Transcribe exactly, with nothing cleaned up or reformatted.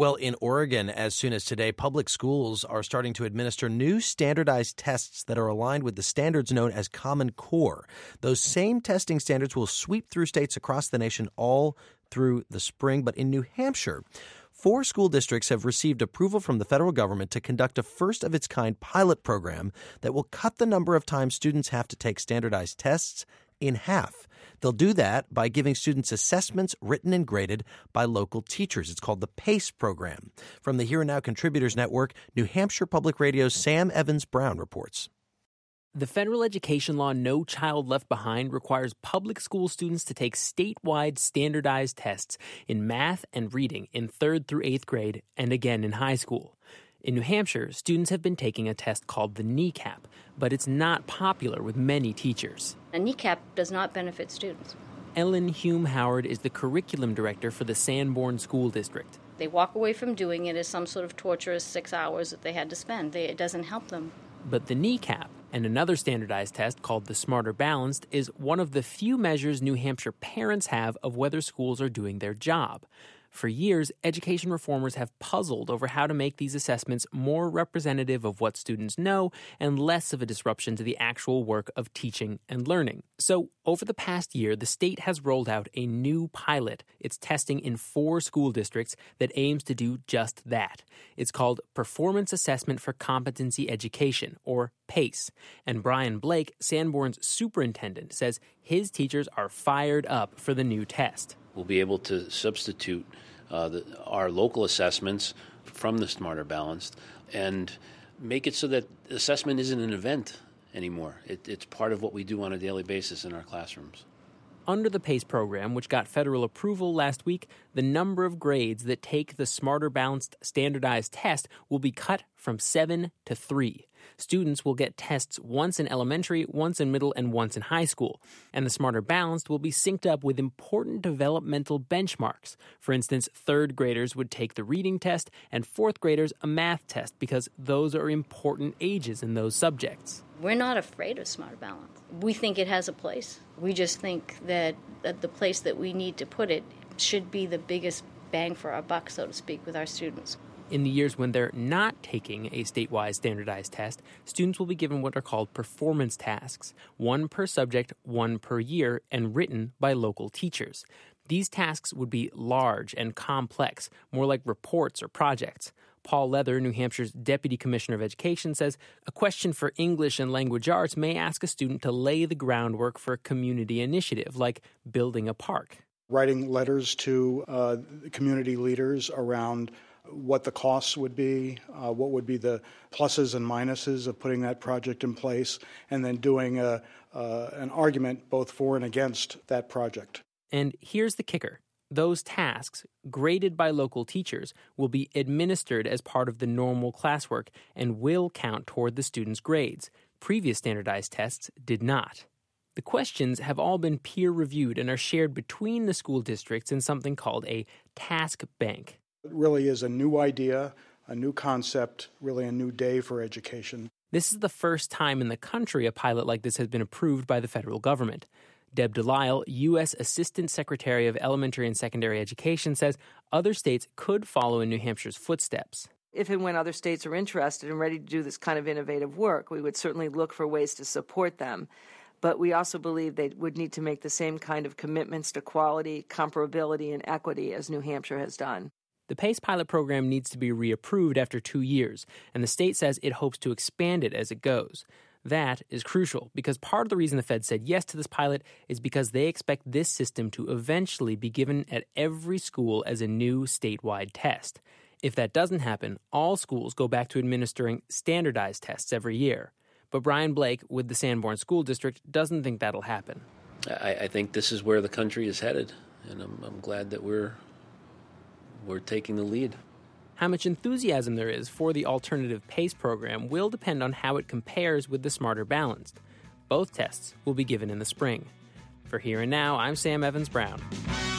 Well, in Oregon, as soon as today, public schools are starting to administer new standardized tests that are aligned with the standards known as Common Core. Those same testing standards will sweep through states across the nation all through the spring. But in New Hampshire, four school districts have received approval from the federal government to conduct a first-of-its-kind pilot program that will cut the number of times students have to take standardized tests in half. They'll do that by giving students assessments written and graded by local teachers. It's called the PACE program. From the Here and Now Contributors Network, New Hampshire Public Radio's Sam Evans-Brown reports. The federal education law No Child Left Behind requires public school students to take statewide standardized tests in math and reading in third through eighth grade and again in high school. In New Hampshire, students have been taking a test called the NECAP, but it's not popular with many teachers. A NECAP does not benefit students. Ellen Hume Howard is the curriculum director for the Sanborn School District. They walk away from doing it as some sort of torturous six hours that they had to spend. They, it doesn't help them. But the NECAP, and another standardized test called the Smarter Balanced, is one of the few measures New Hampshire parents have of whether schools are doing their job. For years, education reformers have puzzled over how to make these assessments more representative of what students know and less of a disruption to the actual work of teaching and learning. So, over the past year, the state has rolled out a new pilot. It's testing in four school districts that aims to do just that. It's called Performance Assessment for Competency Education, or PACE. And Brian Blake, Sanborn's superintendent, says his teachers are fired up for the new test. We'll be able to substitute uh, the, our local assessments from the Smarter Balanced and make it so that assessment isn't an event anymore. It, it's part of what we do on a daily basis in our classrooms. Under the PACE program, which got federal approval last week, the number of grades that take the Smarter Balanced standardized test will be cut from seven to three. Students will get tests once in elementary, once in middle, and once in high school. And the Smarter Balanced will be synced up with important developmental benchmarks. For instance, third graders would take the reading test and fourth graders a math test because those are important ages in those subjects. We're not afraid of Smarter Balance. We think it has a place. We just think that, that the place that we need to put it should be the biggest bang for our buck, so to speak, with our students. In the years when they're not taking a statewide standardized test, students will be given what are called performance tasks, one per subject, one per year, and written by local teachers. These tasks would be large and complex, more like reports or projects. Paul Leather, New Hampshire's Deputy Commissioner of Education, says a question for English and language arts may ask a student to lay the groundwork for a community initiative, like building a park. Writing letters to uh, community leaders around what the costs would be, uh, what would be the pluses and minuses of putting that project in place, and then doing a, uh, an argument both for and against that project. And here's the kicker. Those tasks, graded by local teachers, will be administered as part of the normal classwork and will count toward the students' grades. Previous standardized tests did not. The questions have all been peer-reviewed and are shared between the school districts in something called a task bank. It really is a new idea, a new concept, really a new day for education. This is the first time in the country a pilot like this has been approved by the federal government. Deb Delisle, U S Assistant Secretary of Elementary and Secondary Education, says other states could follow in New Hampshire's footsteps. If and when other states are interested and ready to do this kind of innovative work, we would certainly look for ways to support them. But we also believe they would need to make the same kind of commitments to quality, comparability, and equity as New Hampshire has done. The PACE pilot program needs to be reapproved after two years, and the state says it hopes to expand it as it goes. That is crucial because part of the reason the Fed said yes to this pilot is because they expect this system to eventually be given at every school as a new statewide test. If that doesn't happen, all schools go back to administering standardized tests every year. But Brian Blake with the Sanborn School District doesn't think that'll happen. I, I think this is where the country is headed, and I'm, I'm glad that we're we're taking the lead. How much enthusiasm there is for the alternative PACE program will depend on how it compares with the Smarter Balanced. Both tests will be given in the spring. For Here and Now, I'm Sam Evans-Brown.